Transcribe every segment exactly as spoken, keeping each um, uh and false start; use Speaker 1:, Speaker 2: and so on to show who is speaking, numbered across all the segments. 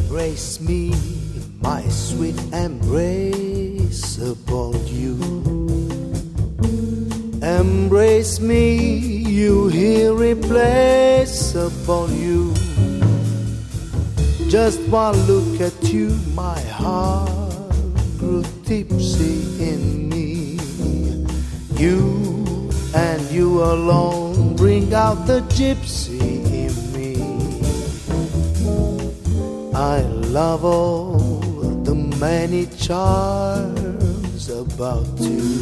Speaker 1: Embrace me, my sweet embrace upon you. Embrace me, you irreplace upon you. Just one look at you, my heart grew tipsy in me. You and you alone bring out the gypsy in me. I love all the many charms about you.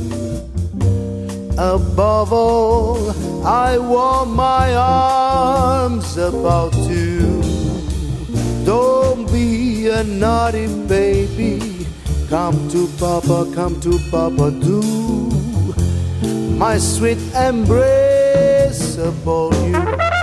Speaker 1: Above all, I warm my arms about you. Don't be a naughty baby. Come to Papa, come to Papa, do. My sweet embrace upon you.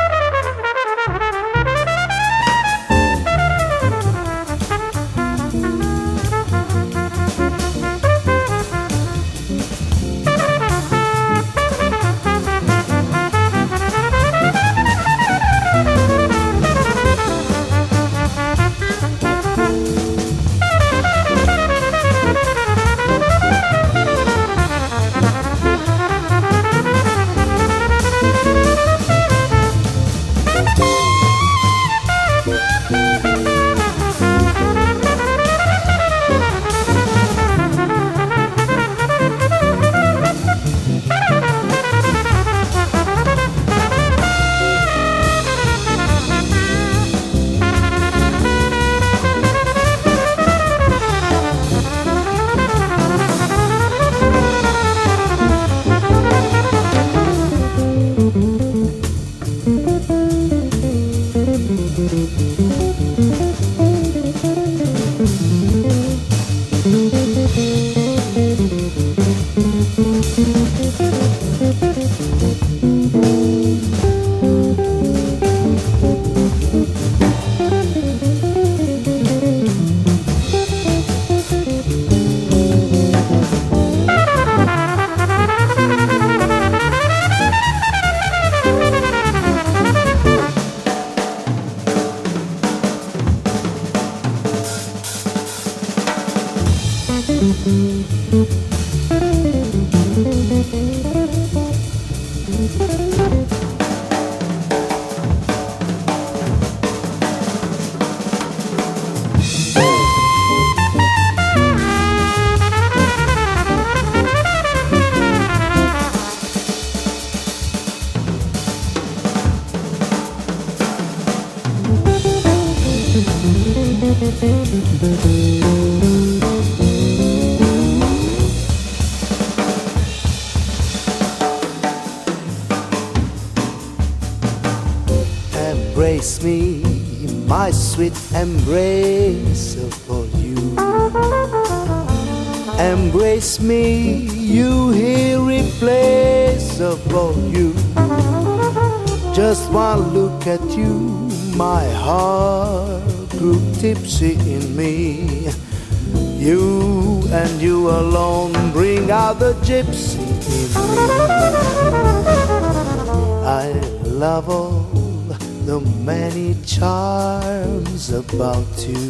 Speaker 1: Embrace me, my sweet embrace upon you. Embrace me, you irreplace upon you. Just one look at you, my heart grew tipsy in me. You and you alone bring out the gypsy in me. I love all the many charms about you.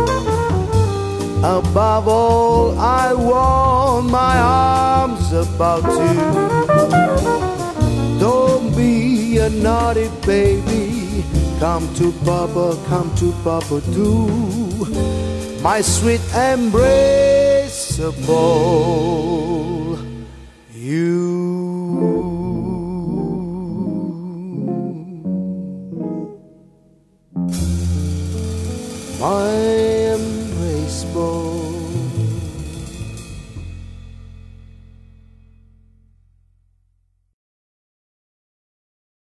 Speaker 1: Above all, I want my arms about you. Don't be a naughty baby. Come to Papa, come to Papa, do. My sweet embrace upon you. My embrace boy.